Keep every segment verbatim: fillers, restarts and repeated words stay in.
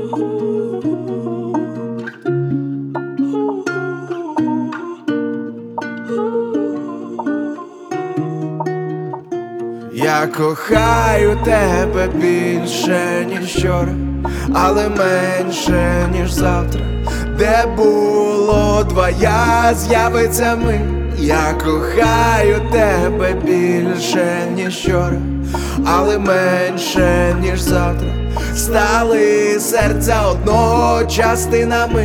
Я кохаю тебе більше, ніж вчора, але менше, ніж завтра. Де було двоя, з'явиться ми. Я кохаю тебе більше, ніж вчора, але менше, ніж завтра. Стали серця одного частинами.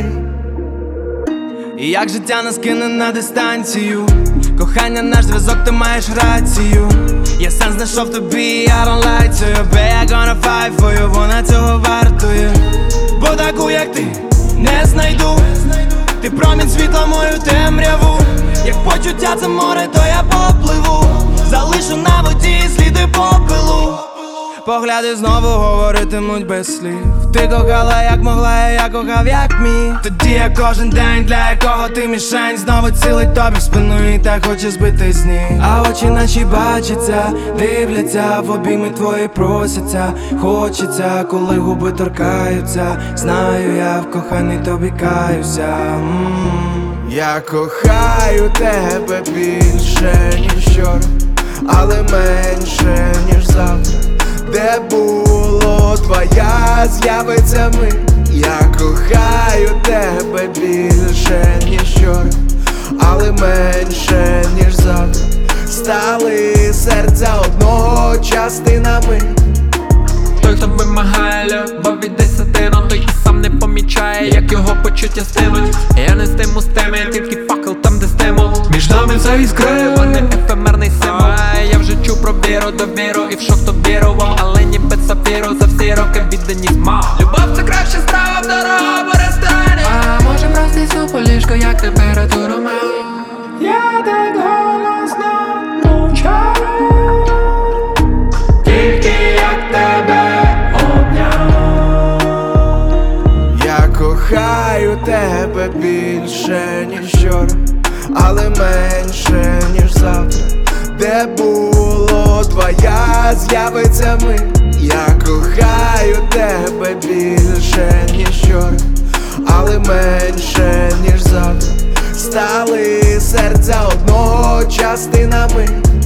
І як життя нас кине на дистанцію, кохання наш зв'язок, ти маєш рацію. Я сам знайшов тобі, I don't lie to you, babe, I gonna fight for you, вона цього вартує. Бо таку, як ти, не знайду. Ти промінь світла, мою темряву. Як почуття це море, то я попливу. Залишу на воді сліди попелу. Погляди знову говоритимуть без слів. Ти кохала як могла, я кохав як міг. Тоді я кожен день, для якого ти мішень, знову цілить тобі в спину і так хоче збити з ніг. А очі наші бачаться, дивляться, в обійми твої просяться. Хочеться, коли губи торкаються. Знаю, я в коханні тобі каюся. М-м-м. Я кохаю тебе більше, ніж вчора, але менше, ніж завтра. Де було твоя, з'явиться ми. Я кохаю тебе більше, ніж вчора, але менше, ніж завтра. Стали серця одного частинами. Той, хто вимагає любов від десятину, той і сам не помічає, як його почуття стинуть. Я не стиму з теми, тільки факел там, де стимул. Між нами все іскри, вони ефемерний символ. Я вже чув про віру, довіру і в шок то вірував, але ніби сапіру за всі роки відданість мав. Любов це краща страва в дорогому ресторані. А може простий суп у ліжко, як температуру мав. Я так голосно мовчав, Тільки як тебе обняв. Я кохаю тебе більше, ніж вчора, але менше, ніж завтра. Де було твоя, з'явиться ми. Я кохаю тебе більше, ніж вчора, але менше, ніж завтра. Стали серця одного частинами.